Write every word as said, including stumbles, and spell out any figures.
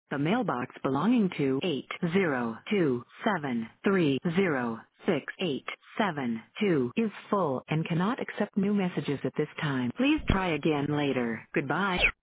The mailbox belonging to eight zero two seven three zero six eight seven two is full and cannot accept new messages at this time. Please try again later. Goodbye.